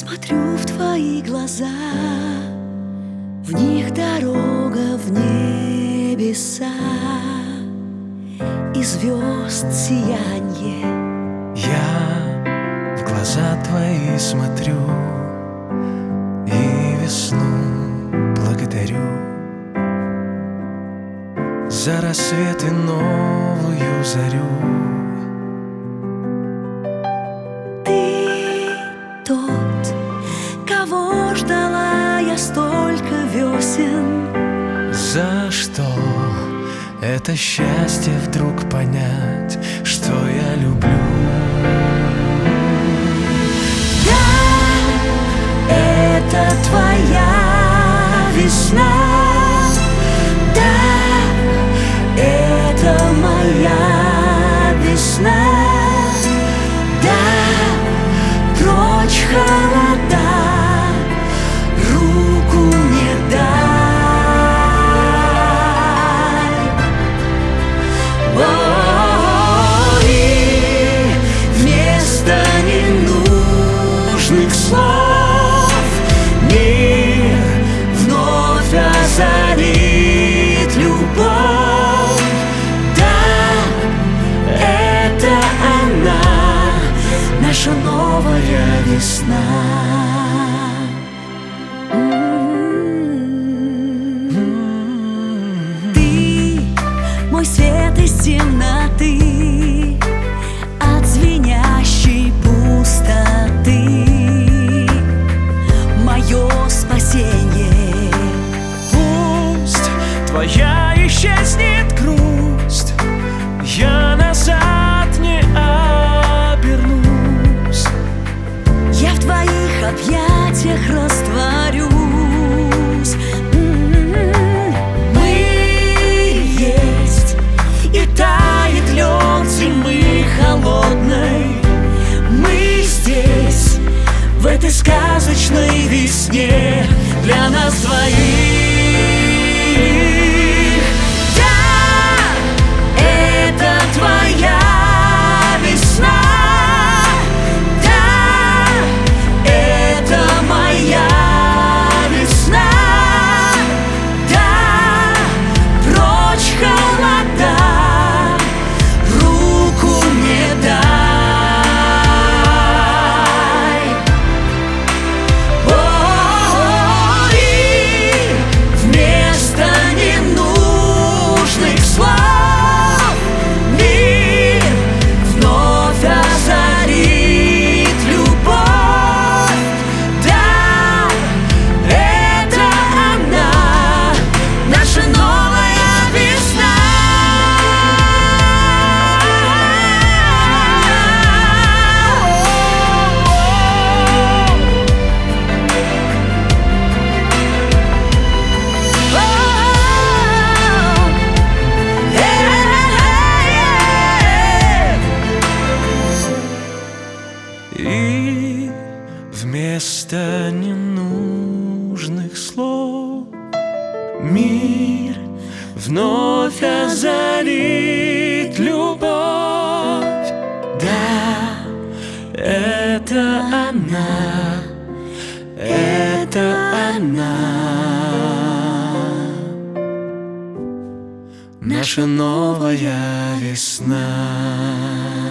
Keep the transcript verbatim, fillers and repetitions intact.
смотрю в твои глаза, в них дорога в небеса и звезд сиянье. Я в глаза твои смотрю и весну благодарю за рассвет и новую зарю. Ты тот, кого ждала я столько весен. За что это счастье вдруг понять, что я люблю? Да, это твоя весна. Да, это моя весна. Да, прочь холода, руку мне дай. О, и вместо ненужных слов мир вновь озарит любовь. Да, это она, наша новая весна. Ты мой свет из темноты, от звенящей пустоты, мое спасение. Пусть твоя исчезнет грусть, я назад не обернусь. Я в твоих объятиях растворюсь. Мы есть, и тает лед зимы холодной. Мы здесь, в этой сказочной весне, для нас двоих. Да, это твоя весна. Да, это моя весна. Да, прочь холода, руку мне дай. О, и вместо ненужных слов мир вновь озарит любовь. Да, это она, наша новая весна. И вместо ненужных слов мир вновь озарит любовь. Да, это она, это она, наша новая весна.